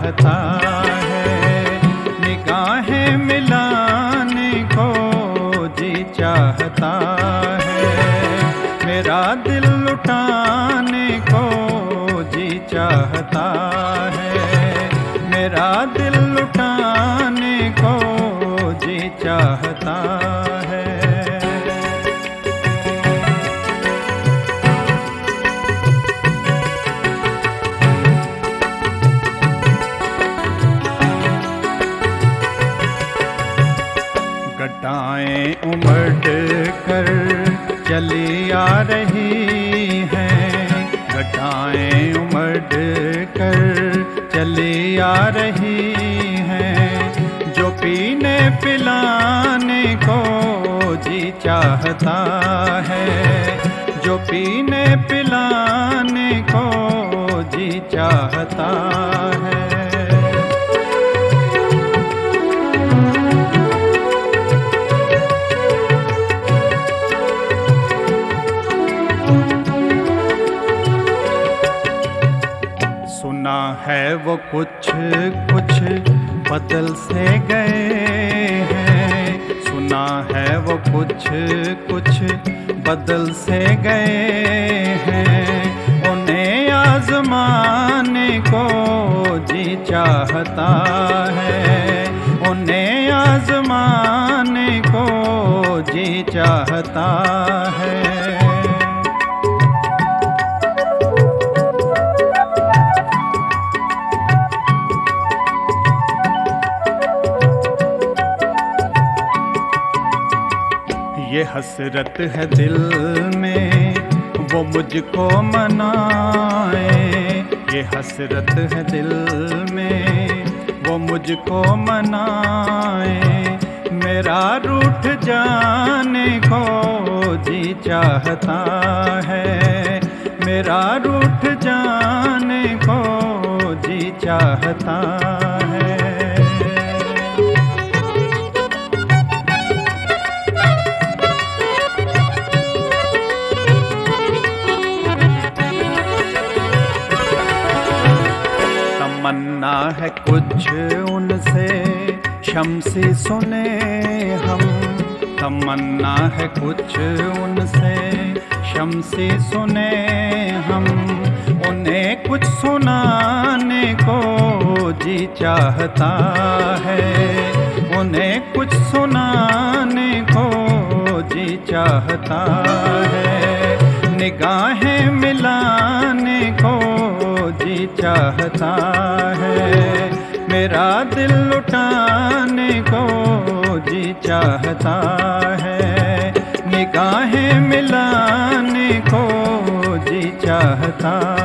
चाहता है, निगाहें मिलाने को जी चाहता है, मेरा दिल लुटाने को जी चाहता है, मेरा दिल लुटाने को जी चाहता है। घटाएं उमड़ कर चली आ रही हैं, घटाएं उमड़ कर चली आ रही हैं, जो पीने पिलाने को जी चाहता है, जो पीने पिलाने को जी चाहता है। सुना है वो कुछ कुछ बदल से गए हैं, सुना है वो कुछ कुछ बदल से गए हैं, उन्हें आजमाने को जी चाहता है, उन्हें आजमाने को जी चाहता है। ये हसरत है दिल में वो मुझको मनाए, ये हसरत है दिल में वो मुझको मनाए, मेरा रूठ जाने को जी चाहता है, मेरा रूठ जाने को जी चाहता है। तमन्ना है कुछ उनसे शम्सी सुने हम, तमन्ना है कुछ उनसे शम्सी सुने हम, उन्हें कुछ सुनाने को जी चाहता है, उन्हें कुछ सुनाने को जी चाहता है, निगाहें मिलाने को जी चाहता है, मेरा दिल लुटाने को जी चाहता है, निगाहें मिलाने को जी चाहता